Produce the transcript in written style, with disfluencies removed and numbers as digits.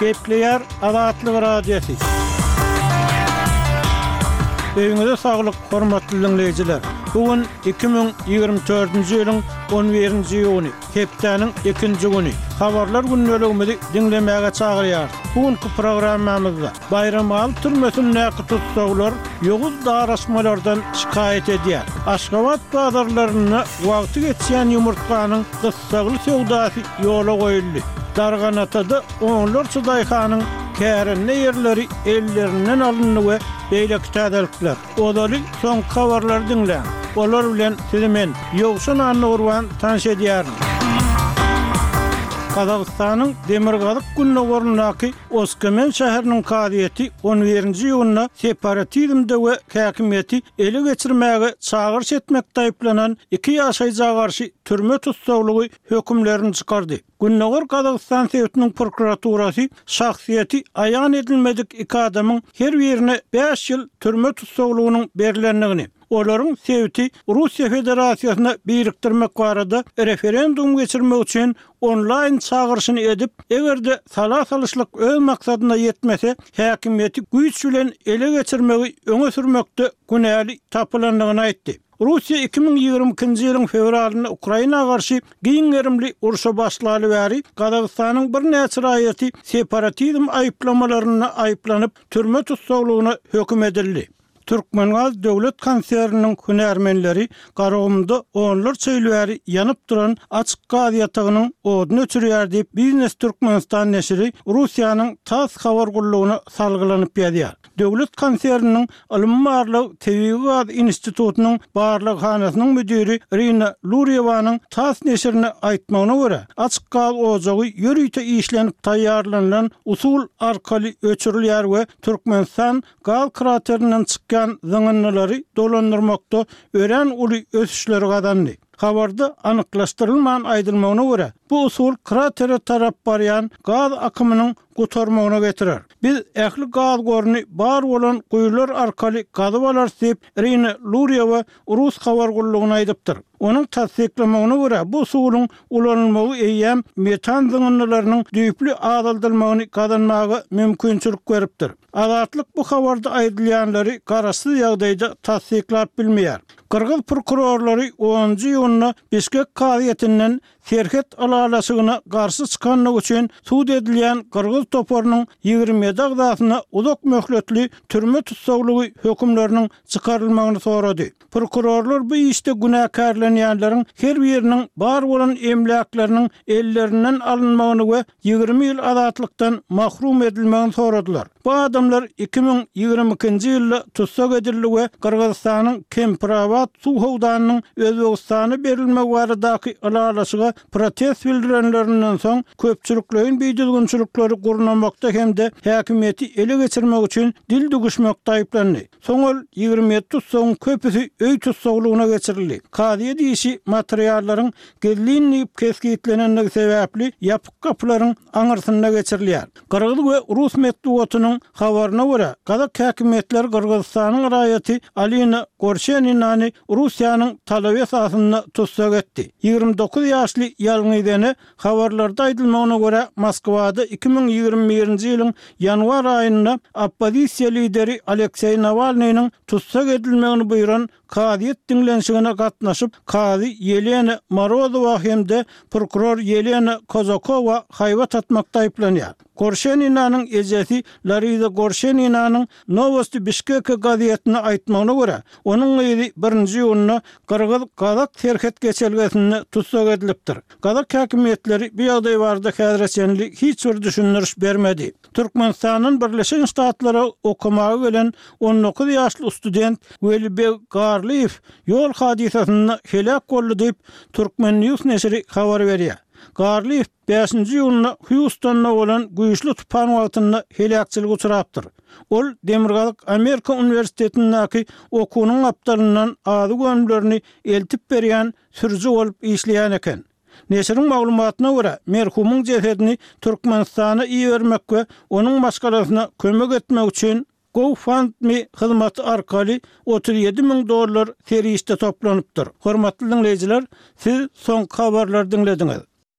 Gepleyer Azatlyk radiosi. Öňüňizde saglyk, hormatly dinleýijiler. Bugün 2024-nji ýylyň 11-nji ýuny, hepdeniň 2-nji güni. Habarlar günnelegimizi dinlemäge çagyrýar. Bugünkü programmamyzda bayram alyp türmesin näki tutsaglar ýoguz daraşmalardan şikayet edýär. Aşgabat bazarlaryna wagty geçýän ýumurtkanyň gyssagly sowdasy ýola goýuldy. Darganatada onlar çydaýhanyň kärenne ýerleri ellerinden alındy we beýleki täzelikler. Odaly soň habarlar dinleň. Olar bilen sizi men ýogşun anlagurwan tanış edýärim. Kazakstanyň Demirgazyk günnegorunaky Oskamen şäheriniň kadiýeti 11-nji ýylyna separatizmde we häkimiýeti ele geçirmäge çagyrş etmekde aýplanan 2 ýaşaýjyga garşy türme tutsaglygy hökümlerini çykardy. Günnegor Kazakstan Sewletiniň prokuraturasy şahsiýeti aýan edilmedik 2 adamyň her birine 5 ýyl türme tutsaglygynyň berilendigini, olaryň Sewleti Russiýa Federasiýasyna birikdirmek barada referendum geçirmek üçin online çağırşyny edip, egerde salaşlyk öz maksadyna ýetmese, häkimiýeti güýç bilen ele geçirmegi öňe sürmekde günäli tapylandygyny aýtdy. Russiýa 2022-nji ýylyň fevralyna Ukrainaga garşy giňerimli urşa başlaly bäri Kazakstanyň bir näçe raýaty separatizm aýplamalaryna aýplanyp türme tutsaglygyna höküm edildi. Türkmengaz döwlet konseriniň hünärmenleri garagymda onlar çeýlbäri ýanyp duran açyk gaz ýatagynyň oduny öçürýär diýip Biznes Türkmenistan neşri Russiýanyň TASS habar gullugyna salgylanyp ýazýar. Döwlet konseriniň Alymmarlyk Tebigy gaz institutynyň barlykhanasynyň müdiri Rina Luriyewanyň TASS neşrine aýtmagyna görä, açyk gaz ojagy ýörüýte işlenip taýýarlanan usul arkaly öçürilýär we Türkmenistan gaz kraterinden çykan zyňynlary dolandyrmakda ören uly ösüşleri gazandy. Habarda anyklaşdyrylmagan aýdylmagyna görä, bu usul kratere tarap barýan gaz akymynyň gotarmagyna getirer. Biz ähli gaz goruny bar bolan guýlar arkaly gazyp alar diýip Rina Luriyewa Rus habar gullugyna aýdypdyr. Onuň tasdiklamagyna görä, bu usulyň ulanylmagy eýýäm metan zyňynlarynyň düýpli azaldylmagyny gazanmagy mümkinçilik beripdir. Azatlyk bu habarda aýdylýanlary garaşsyz ýagdaýda tasdiklap bilmeýär. Kırgız prokurorlary 10-njy ýylyna Bişkek kadiýetinden Serhet alalasygyna garşy çykanyny üçin sud edilýän Kırgız toparynyň 27 agdasyna uzak möhletli türme tutsaglygy hökümleriniň çykarylmagyny sorady. Prokurorlar bu işde günäkärlenýänleriň her biriniň bar bolan emlaklarının ellerinden alınmagyny we 20 ýyl azatlykdan mahrum edilmegini soradylar. Bu adamlar 2022-nji ýylda tutsak edildi we Kırgızstanyň Kempravat suw howdanynyň Özbegistana berilmek baradaky alalasyga protest bildirenlerinden soň köpçüliklerin beýdilgünçilikleri gurnamakda hemde häkimiýeti ele geçirmek üçin dil duguşmakda aýplandy. Soňal 27 tutsagyň köpüsi öý tutsaglygyna geçirildi. Kadiýe diýişi materiallaryň gelýänligi keskitlenenligi sebäpli ýapyk kapylaryň aňyrsyna geçirilýär. Kırgız we Rus medeniýetiniň habaryna görä, Kazak häkimetleri Kırgızstanyň raýaty Alina Gorsheniny Russiýanyň talaby esasyna tutsak etdi. 29 ýaşly ýalňyzany habarlarda aýdylmagyna görä Moskwada 2021-nji ýylyň ýanwar aýynda oppozisiýa lideri Aleksey Navalnyň tutsak edilmegini buýran kadiýet dinlenşigine gatnaşyp kady Yelena Morozova hemde prokuror Yelena Kozakova haýbat atmakda aýplanýar. Gorsheninaның ejesi Larisa Gorsheninaның Novosti Bishkek gaziýetine aýtmagyna görä, onuň ýeri 1-nji ýylyna Kırgız Kazak serhet geçelgesine tutsak edilipdir. Kazak häkimetleri bu ýagdaý barada häzirçenlik hiç bir düşündiriş bermedi. Türkmenistanyň Birleşen Ştatlara okumaga gelen 19 ýaşly student Welibek Garliyev ýol hadisasyna helak boldy diýip Türkmen News neşri habar berýär. Garliyev 5-nji ýylyna Houstonda bolan güýçli tupan wagtynda helakçylyk uçurapdyr. Ol Demirgazyk Amerika Universitetiniňki okunyň aptalyndan azy gönümlerini eltip berýän sürüji bolup işleýän eken. Neşriň maglumatyna görä, merhumyň jesedini Türkmenistana iýermek we onuň başgalasyna kömek etmek üçin GoFundMe hyzmaty arkaly $37.000 serişde toplanıpdyr. Hormatly dinleýijiler, siz soň habarlar dinlediňiz.